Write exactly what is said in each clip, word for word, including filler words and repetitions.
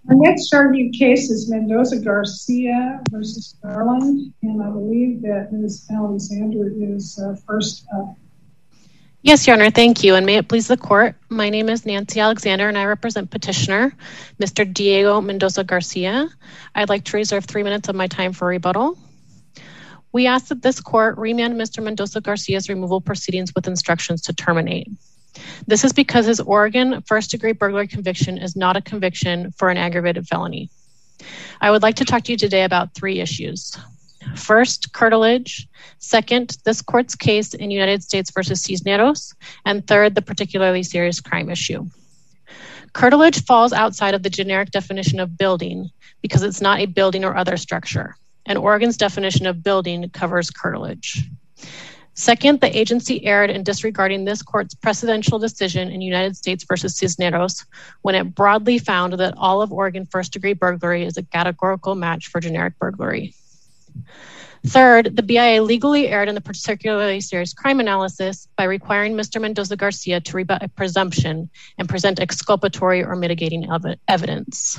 Our next argued case is Mendoza-Garcia versus Garland, and I believe that Miz Alexander is uh, first up. Yes, Your Honor, thank you, and may it please the court. My name is Nancy Alexander, and I represent petitioner, Mister Diego Mendoza-Garcia. I'd like to reserve three minutes of my time for rebuttal. We ask that this court remand Mister Mendoza-Garcia's removal proceedings with instructions to terminate. This is because his Oregon first-degree burglary conviction is not a conviction for an aggravated felony. I would like to talk to you today about three issues. First, curtilage. Second, this court's case in United States versus Cisneros. And third, the particularly serious crime issue. Curtilage falls outside of the generic definition of building because it's not a building or other structure. And Oregon's definition of building covers curtilage. Second, the agency erred in disregarding this court's precedential decision in United States versus Cisneros when it broadly found that all of Oregon first-degree burglary is a categorical match for generic burglary. Third, the B I A legally erred in the particularly serious crime analysis by requiring Mister Mendoza-Garcia to rebut a presumption and present exculpatory or mitigating ev- evidence.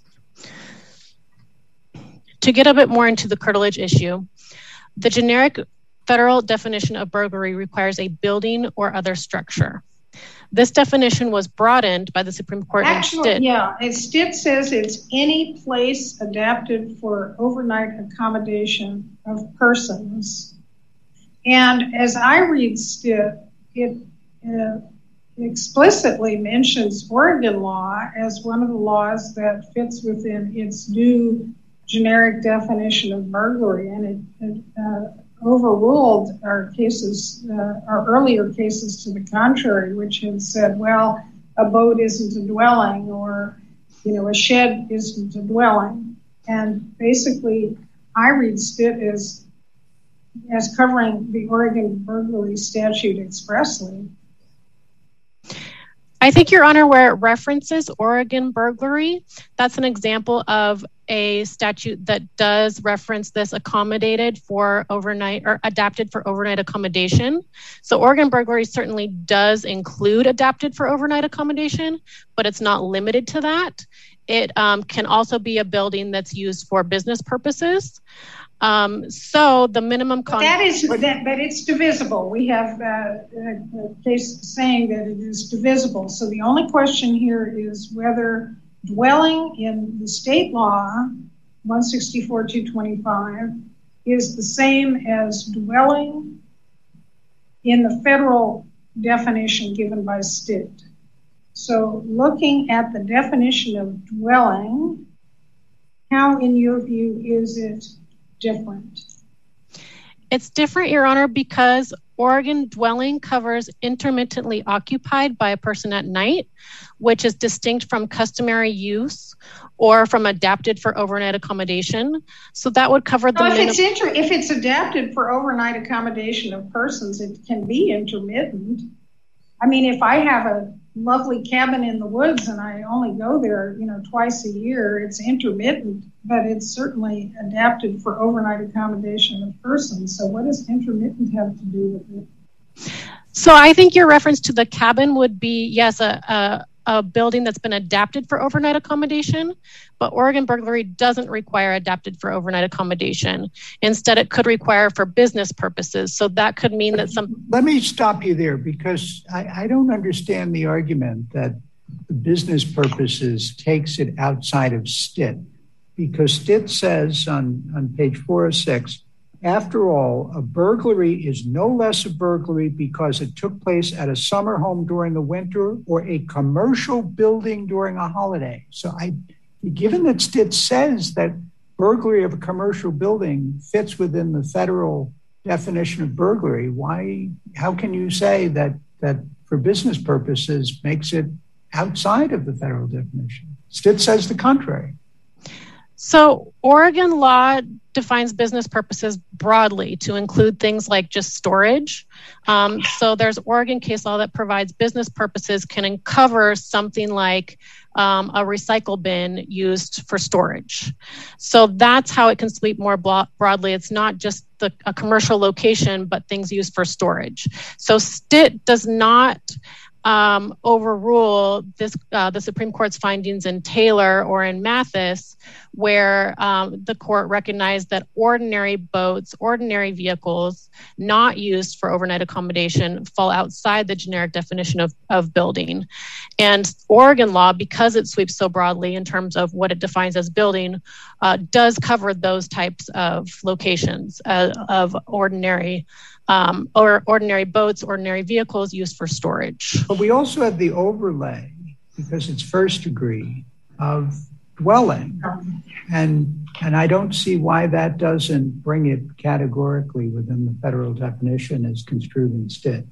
To get a bit more into the curtilage issue, the generic federal definition of burglary requires a building or other structure. This definition was broadened by the Supreme Court Actually, in Stitt. Yeah, and Stitt says it's any place adapted for overnight accommodation of persons. And as I read Stitt, it uh, explicitly mentions Oregon law as one of the laws that fits within its new generic definition of burglary, and it, it uh, overruled our cases, uh, our earlier cases to the contrary, which had said, well, a boat isn't a dwelling, or, you know, a shed isn't a dwelling. And basically, I read Stitt as, as covering the Oregon burglary statute expressly. I think, Your Honor, where it references Oregon burglary, that's an example of a statute that does reference this accommodated for overnight or adapted for overnight accommodation. So Oregon burglary certainly does include adapted for overnight accommodation, but it's not limited to that. It um, can also be a building that's used for business purposes. Um, so the minimum con- that is that, but it's divisible. We have uh, a, a case saying that it is divisible. So the only question here is whether dwelling in the state law, one sixty-four two twenty-five, is the same as dwelling in the federal definition given by Stitt. So looking at the definition of dwelling, how, in your view, is it different? It's different, Your Honor, because Oregon dwelling covers intermittently occupied by a person at night, which is distinct from customary use or from adapted for overnight accommodation. So that would cover the well, if, minim- it's inter- if it's adapted for overnight accommodation of persons, it can be intermittent. I mean, if I have a lovely cabin in the woods and I only go there, you know, twice a year, it's intermittent, but it's certainly adapted for overnight accommodation of persons. So what does intermittent have to do with it? So I think your reference to the cabin would be, yes, a, a, a building that's been adapted for overnight accommodation, but Oregon burglary doesn't require adapted for overnight accommodation. Instead, it could require for business purposes. So that could mean that some... Let me stop you there, because I, I don't understand the argument that the business purposes takes it outside of Stitt, because Stitt says on, on page four oh six, after all, a burglary is no less a burglary because it took place at a summer home during the winter or a commercial building during a holiday. So I, given that Stitt says that burglary of a commercial building fits within the federal definition of burglary, why, how can you say that that for business purposes makes it outside of the federal definition? Stitt says the contrary. So Oregon law defines business purposes broadly to include things like just storage. Um, so there's Oregon case law that provides business purposes can cover something like um, a recycle bin used for storage. So that's how it can sweep more blo- broadly. It's not just the, a commercial location, but things used for storage. So Stitt does not um, overrule this, uh, the Supreme Court's findings in Taylor or in Mathis, where um, the court recognized that ordinary boats, ordinary vehicles not used for overnight accommodation fall outside the generic definition of, of building. And Oregon law, because it sweeps so broadly in terms of what it defines as building, uh, does cover those types of locations uh, of ordinary Um, or ordinary boats, ordinary vehicles used for storage. But we also have the overlay, because it's first degree, of dwelling. And, and I don't see why that doesn't bring it categorically within the federal definition as construed in Stitt.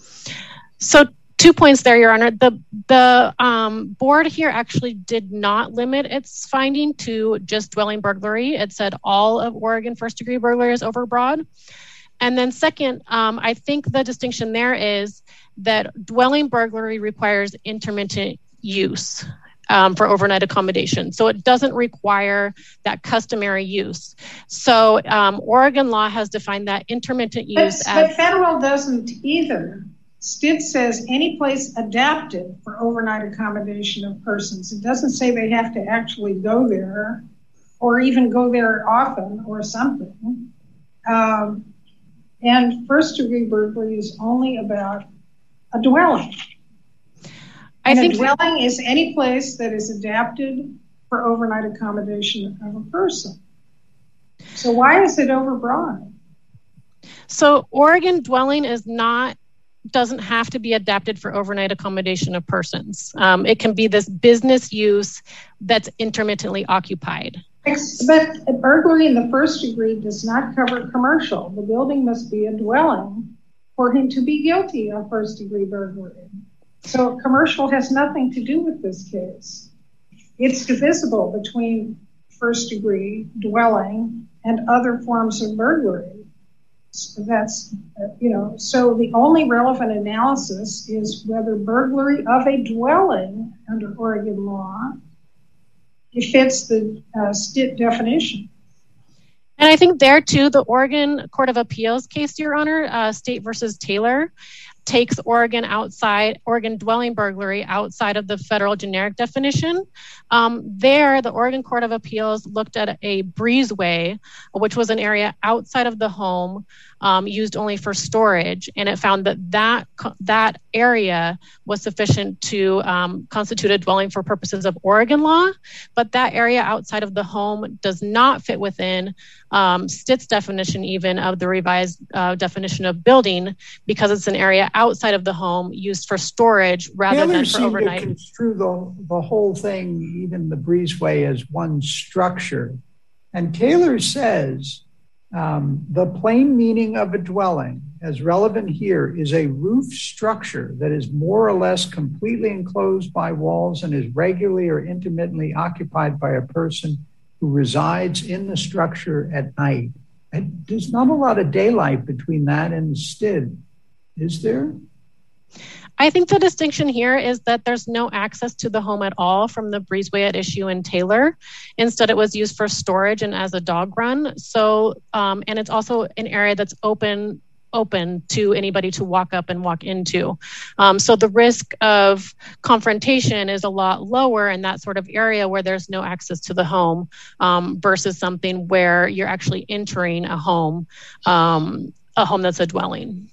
So two points there, Your Honor. The, the um, board here actually did not limit its finding to just dwelling burglary. It said all of Oregon first degree burglary is overbroad. And then second, um, I think the distinction there is that dwelling burglary requires intermittent use um, for overnight accommodation. So it doesn't require that customary use. So um, Oregon law has defined that intermittent use but, as- But federal doesn't either. Stitt says any place adapted for overnight accommodation of persons. It doesn't say they have to actually go there or even go there often or something. Um, And first degree burglary is only about a dwelling. I and think a dwelling is any place that is adapted for overnight accommodation of a person. So why is it overbroad? So Oregon dwelling is not, doesn't have to be adapted for overnight accommodation of persons. Um, it can be this business use that's intermittently occupied. But burglary in the first degree does not cover commercial. The building must be a dwelling for him to be guilty of first degree burglary. So commercial has nothing to do with this case. It's divisible between first degree dwelling and other forms of burglary. So that's, uh, you know, so the only relevant analysis is whether burglary of a dwelling under Oregon law it fits the uh, Stitt definition. And I think there too, the Oregon Court of Appeals case, Your Honor, uh, State versus Taylor, takes Oregon outside, Oregon dwelling burglary outside of the federal generic definition. Um, there, the Oregon Court of Appeals looked at a breezeway, which was an area outside of the home um, used only for storage. And it found that that, that area was sufficient to um, constitute a dwelling for purposes of Oregon law. But that area outside of the home does not fit within um, Stitt's definition even of the revised uh, definition of building, because it's an area outside of the home used for storage rather Taylor than for overnight. To construe the, the whole thing, even the breezeway, as one structure. And Taylor says um, the plain meaning of a dwelling, as relevant here, is a roof structure that is more or less completely enclosed by walls and is regularly or intermittently occupied by a person who resides in the structure at night. And there's not a lot of daylight between that and Stitt, is there? I think the distinction here is that there's no access to the home at all from the breezeway at issue in Taylor. Instead, it was used for storage and as a dog run. So, um, and it's also an area that's open open to anybody to walk up and walk into. Um, so the risk of confrontation is a lot lower in that sort of area where there's no access to the home um, versus something where you're actually entering a home, um, a home that's a dwelling.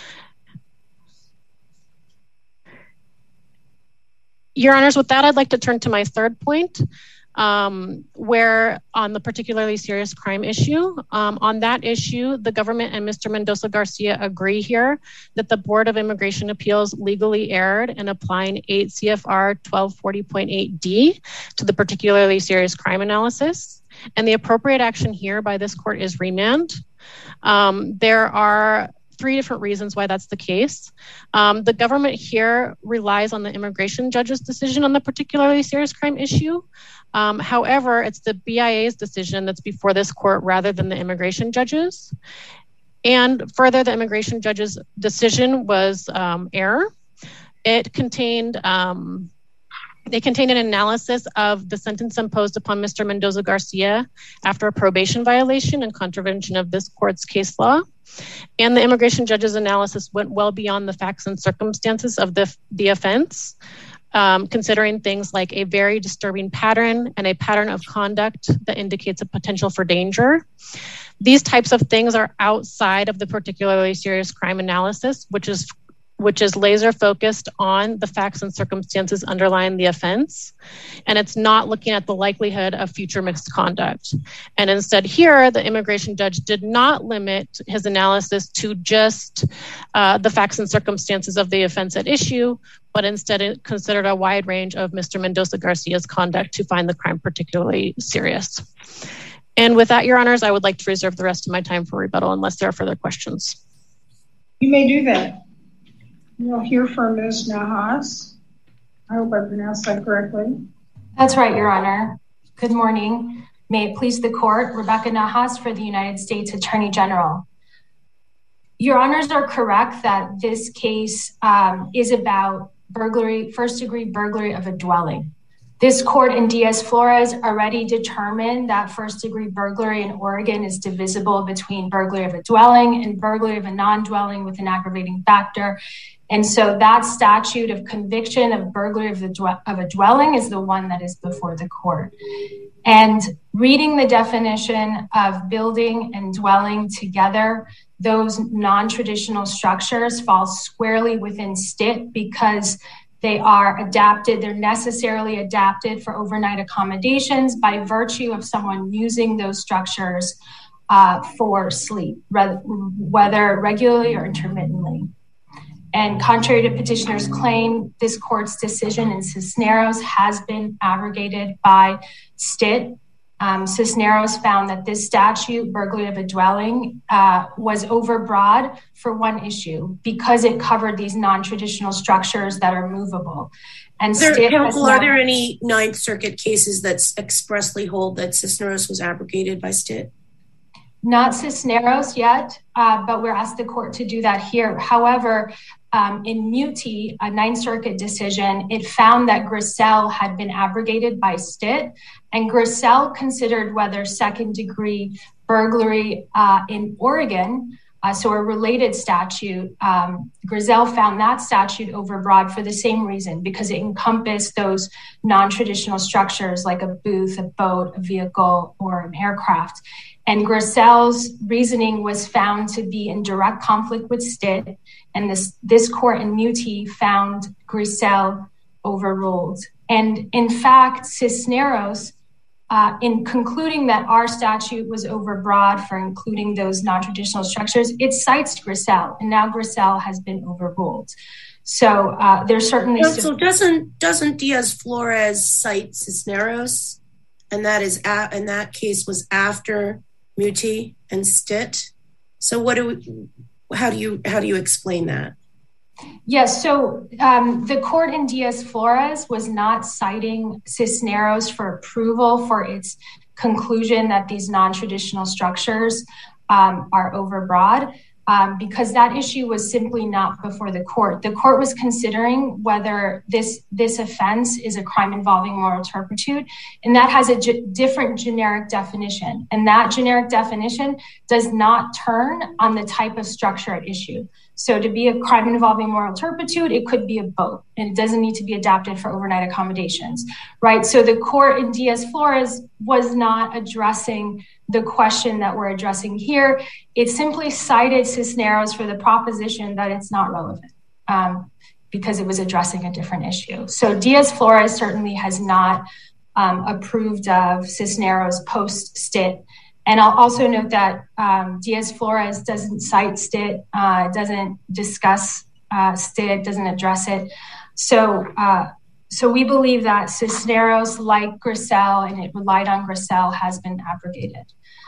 Your Honors, with that, I'd like to turn to my third point, um, where on the particularly serious crime issue, um, on that issue, the government and Mister Mendoza Garcia agree here that the Board of Immigration Appeals legally erred in applying eight C F R twelve forty point eight D to the particularly serious crime analysis. And the appropriate action here by this court is remand. Um, there are three different reasons why that's the case. Um, the government here relies on the immigration judge's decision on the particularly serious crime issue. Um, however, it's the B I A's decision that's before this court rather than the immigration judge's. And further, the immigration judge's decision was um, error. It contained um, They contain an analysis of the sentence imposed upon Mister Mendoza-Garcia after a probation violation and contravention of this court's case law. And the immigration judge's analysis went well beyond the facts and circumstances of the, the offense, um, considering things like a very disturbing pattern and a pattern of conduct that indicates a potential for danger. These types of things are outside of the particularly serious crime analysis, which is which is laser focused on the facts and circumstances underlying the offense. And it's not looking at the likelihood of future misconduct. And instead here, the immigration judge did not limit his analysis to just uh, the facts and circumstances of the offense at issue, but instead it considered a wide range of Mister Mendoza-Garcia's conduct to find the crime particularly serious. And with that, Your Honors, I would like to reserve the rest of my time for rebuttal unless there are further questions. You may do that. We'll hear from Miz Nahas. I hope I pronounced that correctly. That's right, Your Honor. Good morning. May it please the court, Rebecca Nahas for the United States Attorney General. Your Honors are correct that this case um, is about burglary, first degree burglary of a dwelling. This court in Diaz-Flores already determined that first degree burglary in Oregon is divisible between burglary of a dwelling and burglary of a non-dwelling with an aggravating factor. And so that statute of conviction of burglary of, the dwe- of a dwelling is the one that is before the court. And reading the definition of building and dwelling together, those non-traditional structures fall squarely within S T I T because they are adapted, they're necessarily adapted for overnight accommodations by virtue of someone using those structures uh, for sleep, whether regularly or intermittently. And contrary to petitioner's claim, this court's decision in Cisneros has been abrogated by S T I T. Um, Cisneros found that this statute, burglary of a dwelling, uh, was overbroad for one issue because it covered these non-traditional structures that are movable. And there, S T I T counsel, not- are there any Ninth Circuit cases that expressly hold that Cisneros was abrogated by S T I T? Not Cisneros yet, uh, but we're asked the court to do that here. However, um, in Muti, a Ninth Circuit decision, it found that Grisel had been abrogated by S T I T, and Grisel considered whether second degree burglary uh, in Oregon, uh, so a related statute, um, Grisel found that statute overbroad for the same reason, because it encompassed those non-traditional structures like a booth, a boat, a vehicle, or an aircraft. And Grisel's reasoning was found to be in direct conflict with S T I T, and this, this court in Muti found Grisel overruled. And in fact, Cisneros, uh, in concluding that our statute was overbroad for including those non-traditional structures, it cites Grisel, and now Grisel has been overruled. So uh, there's certainly... So, so doesn't, doesn't Diaz-Flores cite Cisneros? And that is a, and that case was after Muti and S T I T. So what do we, how do you how do you explain that? Yes, so um, the court in Diaz-Flores was not citing Cisneros for approval for its conclusion that these non-traditional structures um, are overbroad. Um, because that issue was simply not before the court. The court was considering whether this, this offense is a crime involving moral turpitude, and that has a g- different generic definition. And that generic definition does not turn on the type of structure at issue. So to be a crime involving moral turpitude, it could be a boat, and it doesn't need to be adapted for overnight accommodations, right? So the court in Diaz-Flores was not addressing the question that we're addressing here. It simply cited Cisneros for the proposition that it's not relevant um, because it was addressing a different issue. So Diaz-Flores certainly has not um, approved of Cisneros post-S T I T. And I'll also note that um, Diaz-Flores doesn't cite S T I T, uh, doesn't discuss uh, S T I T, doesn't address it. So uh, so we believe that Cisneros, like Grisel, and it relied on Grisel, has been abrogated.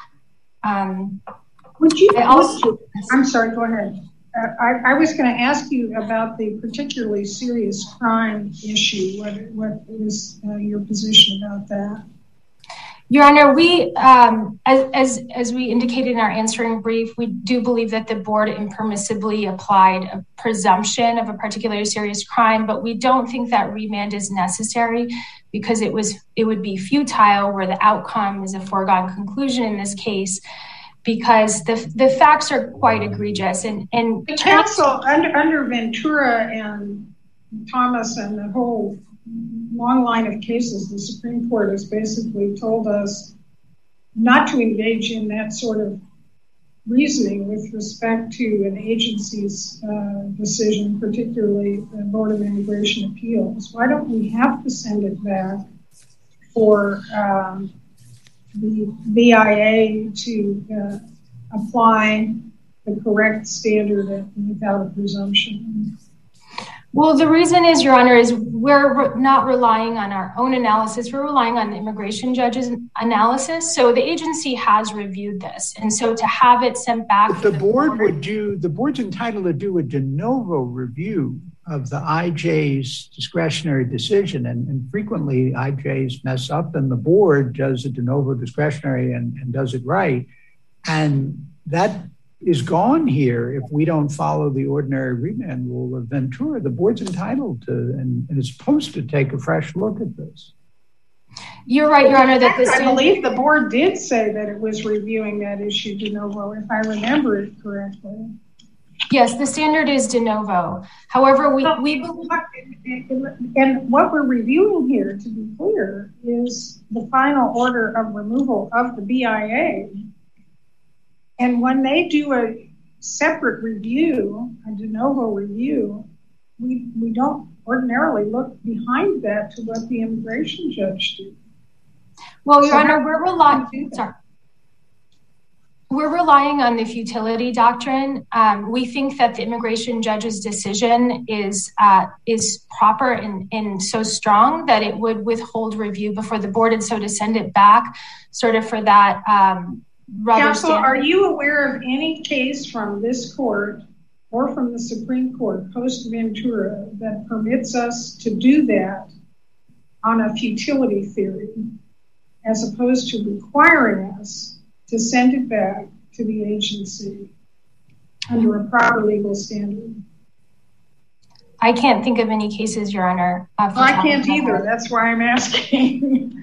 Um, Would you? I also, I'm sorry. Go ahead. Uh, I, I was going to ask you about the particularly serious crime issue. What what is uh, your position about that? Your Honor, we, um, as, as, as we indicated in our answering brief, we do believe that the board impermissibly applied a presumption of a particularly serious crime, but we don't think that remand is necessary because it was it would be futile where the outcome is a foregone conclusion in this case, because the the facts are quite egregious. And, and the counsel under, under Ventura and Thomas and the whole long line of cases, the Supreme Court has basically told us not to engage in that sort of reasoning with respect to an agency's uh, decision, particularly the Board of Immigration Appeals. Why don't we have to send it back for um, the B I A to uh, apply the correct standard without a presumption? Well, the reason is, Your Honor, is we're not relying on our own analysis. We're relying on the immigration judge's analysis. So the agency has reviewed this. And so to have it sent back... But the, the board, board would do, the board's entitled to do a de novo review of the I J's discretionary decision. And, and frequently I J's mess up and the board does a de novo discretionary and, and does it right. And that is gone here if we don't follow the ordinary remand rule of Ventura. The board's entitled to and, and is supposed to take a fresh look at this. You're right, Your Honor. That I believe the board did say that it was reviewing that issue de novo, if I remember it correctly. Yes, the standard is de novo. However, we, we and what we're reviewing here, to be clear, is the final order of removal of the B I A. And when they do a separate review, a de novo review, we we don't ordinarily look behind that to what the immigration judge did. Well, Your so Honor, we're relying. Sorry. We're relying on the futility doctrine. Um, we think that the immigration judge's decision is uh, is proper and, and so strong that it would withhold review before the board, and so to send it back, sort of for that. Um, Counsel, are you aware of any case from this court or from the Supreme Court post-Ventura that permits us to do that on a futility theory as opposed to requiring us to send it back to the agency under a proper legal standard? I can't think of any cases, Your Honor. Well, I can't either. That's why I'm asking.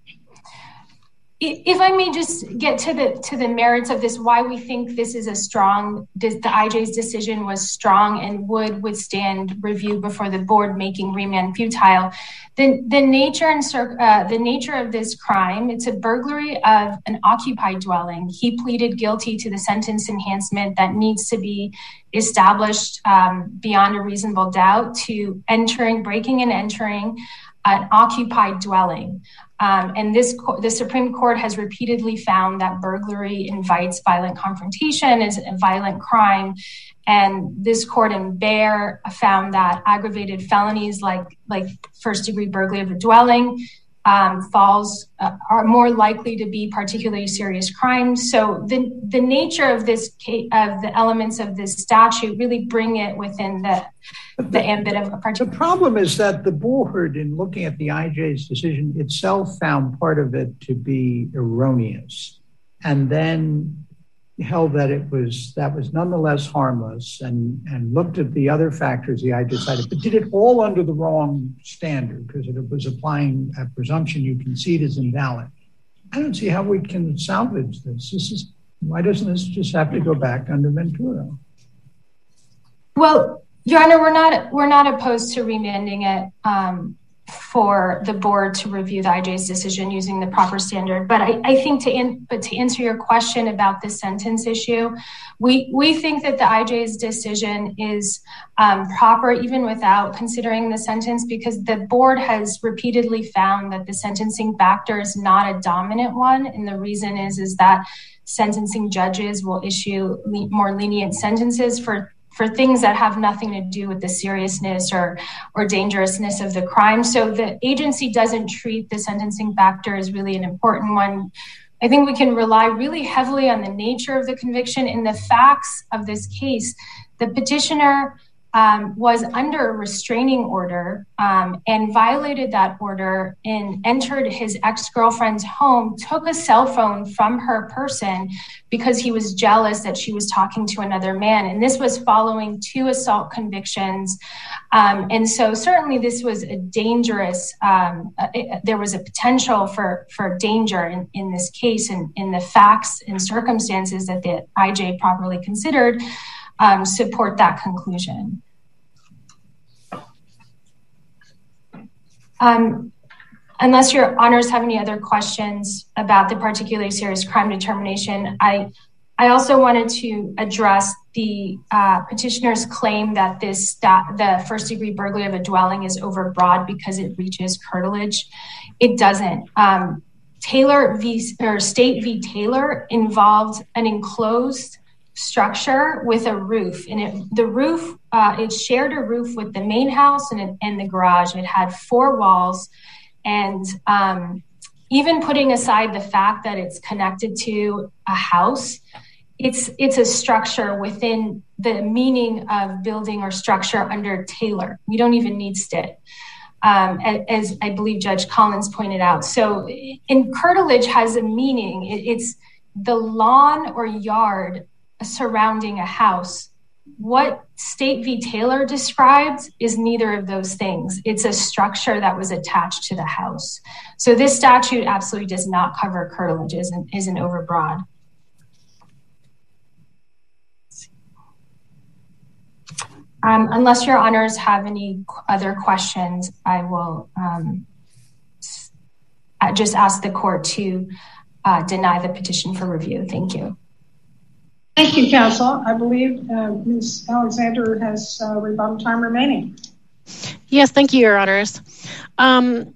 If I may just get to the to the merits of this, why we think this is a strong, the I J's decision was strong and would withstand review before the board, making remand futile. The, the nature and uh, the nature of this crime, it's a burglary of an occupied dwelling. He pleaded guilty to the sentence enhancement that needs to be established um, beyond a reasonable doubt to entering, breaking and entering an occupied dwelling. Um, and this the Supreme Court has repeatedly found that burglary invites violent confrontation, is a violent crime. And this court in Baer found that aggravated felonies like, like first degree burglary of a dwelling um, falls uh, are more likely to be particularly serious crimes. So the, the nature of this case, of the elements of this statute really bring it within the the ambit of a particular. The problem is that the board, in looking at the I J's decision itself, found part of it to be erroneous, and then held that it was that was nonetheless harmless, and and looked at the other factors the I J cited, but did it all under the wrong standard because it was applying a presumption you concede is invalid. I don't see how we can salvage this. This is why doesn't this just have to go back under Ventura? Well, Your Honor, we're not we're not opposed to remanding it um, for the board to review the I J's decision using the proper standard. But I, I think to in, but to answer your question about the sentence issue, we we think that the I J's decision is um, proper even without considering the sentence, because the board has repeatedly found that the sentencing factor is not a dominant one, and the reason is is that sentencing judges will issue le- more lenient sentences for. for things that have nothing to do with the seriousness or, or dangerousness of the crime. So the agency doesn't treat the sentencing factor as really an important one. I think we can rely really heavily on the nature of the conviction and the facts of this case. The petitioner um, was under a restraining order um, and violated that order and entered his ex-girlfriend's home, took a cell phone from her person because he was jealous that she was talking to another man. And this was following two assault convictions. Um, and so certainly this was a dangerous, um, it, there was a potential for, for danger in, in this case, and in the facts and circumstances that the I J properly considered um, support that conclusion. Um, unless your honors have any other questions about the particularly serious crime determination, I I also wanted to address the uh, petitioner's claim that this that the first degree burglary of a dwelling is overbroad because it reaches curtilage. It doesn't. Um, Taylor v. or State v. Taylor involved an enclosed structure with a roof, and it, the roof uh, it shared a roof with the main house and, and the garage. It had four walls, and um, even putting aside the fact that it's connected to a house, it's it's a structure within the meaning of building or structure under Taylor. We don't even need Stitt, um, as I believe Judge Collins pointed out. So, in curtilage has a meaning. It, it's the lawn or yard surrounding a house. What State v. Taylor describes is neither of those things. It's a structure that was attached to the house. So this statute absolutely does not cover curtilage, isn't, isn't overbroad. Um, unless your honors have any other questions, I will um, just ask the court to uh, deny the petition for review. Thank you. Thank you, counsel. I believe uh, Miz Alexander has uh, rebuttal time remaining. Yes, thank you, your honors. Um,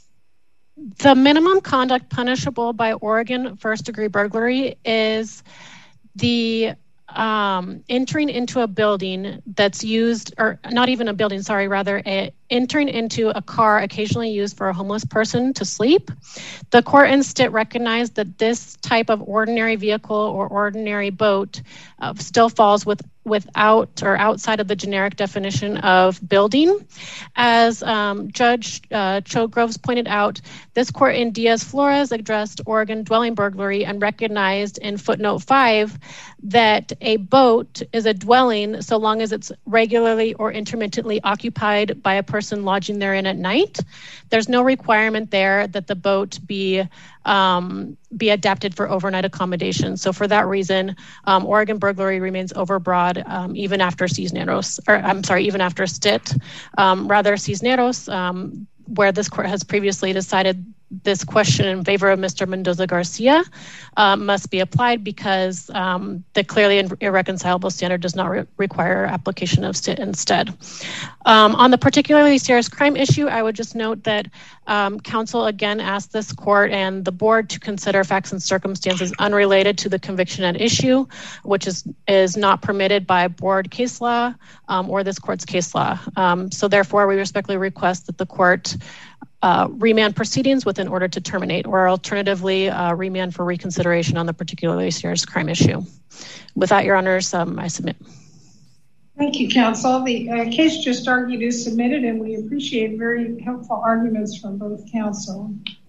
the minimum conduct punishable by Oregon first degree burglary is the um, entering into a building that's used, or not even a building, sorry, rather a, entering into a car occasionally used for a homeless person to sleep. The court instead recognized that this type of ordinary vehicle or ordinary boat uh, still falls with, without or outside of the generic definition of building. As um, Judge uh, Cho Groves pointed out, this court in Diaz-Flores addressed Oregon dwelling burglary and recognized in footnote five that a boat is a dwelling so long as it's regularly or intermittently occupied by a person lodging therein at night. There's no requirement there that the boat be um, be adapted for overnight accommodation. So for that reason, um, Oregon burglary remains overbroad um, even after Cisneros, or I'm sorry, even after Stitt. Um, rather, Cisneros, um, where this court has previously decided this question in favor of Mister Mendoza-Garcia uh, must be applied because um, the clearly irreconcilable standard does not re require application of Stitt instead. Um, on the particularly serious crime issue, I would just note that um, counsel again asked this court and the board to consider facts and circumstances unrelated to the conviction at issue, which is, is not permitted by board case law um, or this court's case law. Um, so therefore, we respectfully request that the court Uh, remand proceedings with an order to terminate, or alternatively uh, remand for reconsideration on the particularly serious crime issue. With that, your honors, um, I submit. Thank you, counsel. The uh, case just argued is submitted, and we appreciate very helpful arguments from both counsel.